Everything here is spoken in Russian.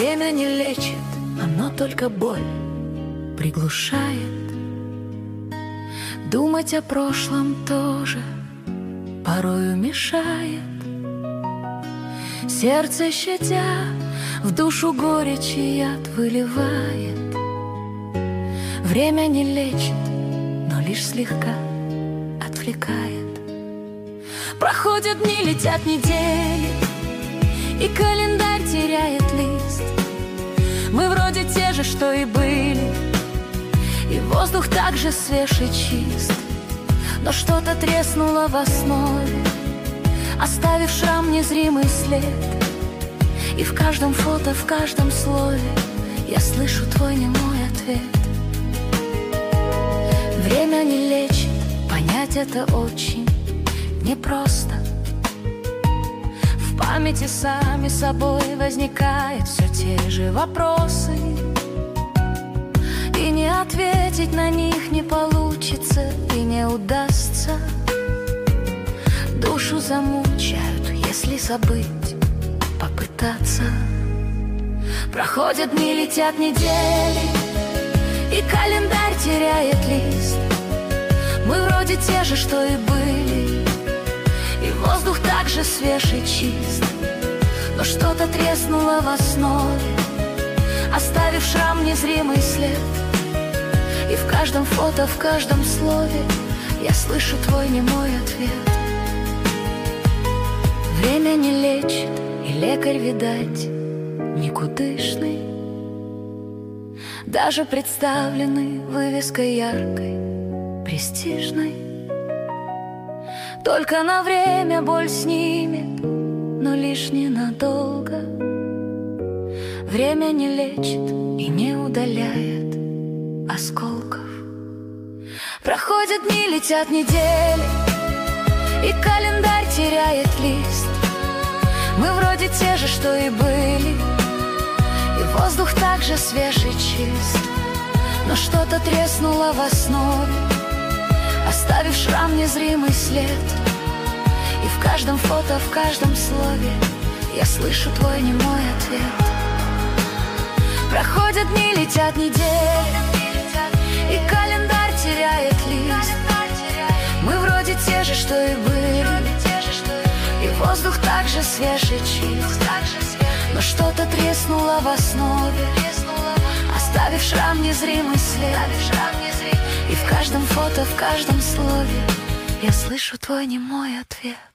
Время не лечит, оно только боль приглушает. Думать о прошлом тоже порою мешает. Сердце, щадя, в душу горечь и яд выливает. Время не лечит, но лишь слегка отвлекает. Проходят дни, летят недели, и календарь теряет лист. Мы вроде те же, что и были, и воздух так же свеж и чист. Но что-то треснуло в основе, оставив шрам, незримый след. И в каждом фото, в каждом слове я слышу твой немой ответ. Время не лечит, понять это очень непросто. В памяти сами собой возникают все те же вопросы, и не ответить на них не получится и не удастся. Душу замучают, если забыть попытаться. Проходят дни, летят недели, и календарь теряет лист. Мы вроде те же, что и были, и воздух так же свеж и чист. Но что-то треснуло в основе, оставив шрам, незримый след. И в каждом фото, в каждом слове я слышу твой немой ответ. Время не лечит, и лекарь, видать, никудышный. Даже представленный вывеской яркой, престижной. Только на время боль снимет, но лишь ненадолго. Время не лечит и не удаляет осколков. Проходят дни, летят недели, и календарь теряет лист. Мы вроде те же, что и были, и воздух так же свеж и чист. Но что-то треснуло в основе, оставив шрам, незримый след. И в каждом фото, в каждом слове я слышу твой немой ответ. Проходят дни, летят недели, и календарь теряет лист. Мы вроде те же, что и были, и воздух так же свеж и чист. Но что-то треснуло в основе, оставив шрам, незримый след. И в каждом фото, в каждом слове я слышу твой немой ответ.